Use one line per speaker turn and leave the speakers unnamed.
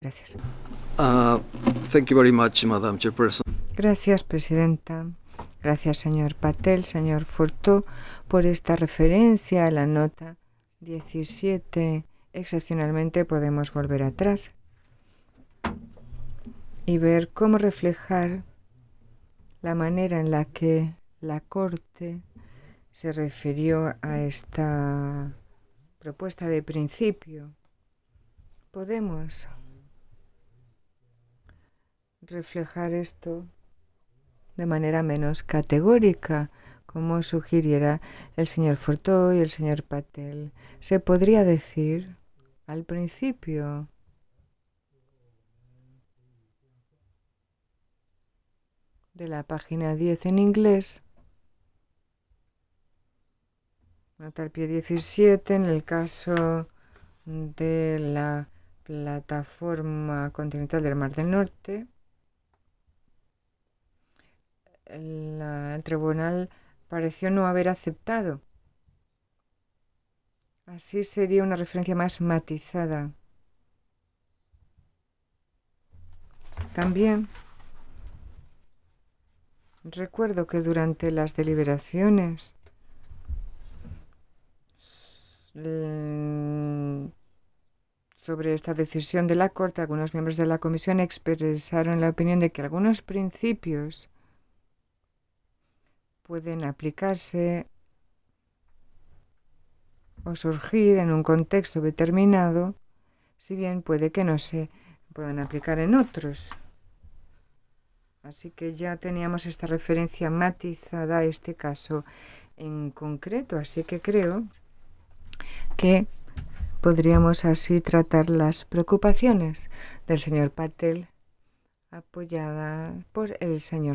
Gracias.
Uh, Thank you very much, Madam Chairperson.
Gracias, presidenta. Gracias, señor Patel, señor Furtó, por esta referencia a la nota 17. Excepcionalmente podemos volver atrás y ver cómo reflejar la manera en la que la Corte se refirió a esta propuesta de principio. Podemos reflejar esto de manera menos categórica, como sugiriera el señor Furtó y el señor Patel. Se podría decir al principio de la página 10 en inglés, nota al pie 17, en el caso de la plataforma continental del Mar del Norte, el tribunal pareció no haber aceptado. Así sería una referencia más matizada. También recuerdo que durante las deliberaciones sobre esta decisión de la Corte, algunos miembros de la Comisión expresaron la opinión de que algunos principios pueden aplicarse o surgir en un contexto determinado, si bien puede que no se puedan aplicar en otros. Así que ya teníamos esta referencia matizada a este caso en concreto, así que creo que podríamos así tratar las preocupaciones del señor Patel, apoyada por el señor